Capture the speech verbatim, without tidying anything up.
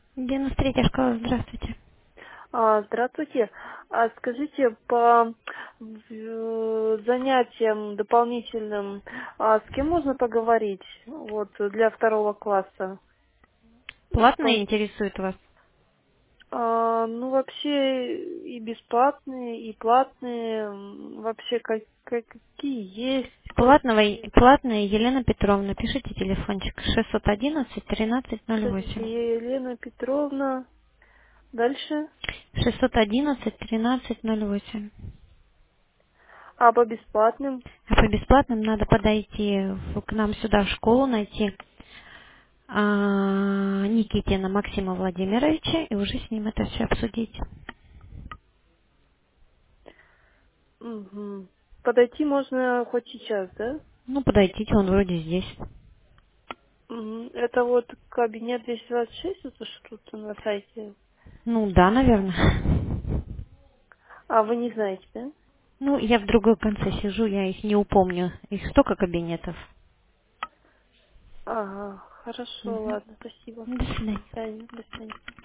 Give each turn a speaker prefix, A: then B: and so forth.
A: девяносто третья школа, здравствуйте.
B: А, здравствуйте. А скажите, по э, занятиям дополнительным, а с кем можно поговорить вот для второго класса?
A: Платно
B: По-
A: интересует вас?
B: а, ну, вообще и бесплатные, и платные, м, вообще как, как- какие есть.
A: Платного, платная Елена Петровна, пишите телефончик шестьсот одиннадцать тринадцать ноль
B: Подождите,
A: восемь.
B: Елена Петровна. Дальше.
A: шестьсот одиннадцать тринадцать ноль восемь.
B: А по бесплатным?
A: А по бесплатным надо подойти в- к нам сюда в школу, найти а, Никитина Максима Владимировича и уже с ним это все обсудить.
B: Мгм. Подойти можно хоть сейчас, да?
A: Ну, подойдите, он вроде здесь.
B: Мгм. Это вот кабинет двести двадцать шесть, это что тут на сайте?
A: Ну, да, наверное.
B: А, вы не знаете, да?
A: Ну, я в другой конце сижу, я их не упомню. Их столько кабинетов.
B: Ага, хорошо,
A: Мгм.
B: ладно, спасибо.
A: До
B: До
A: свидания.
B: свидания, до свидания.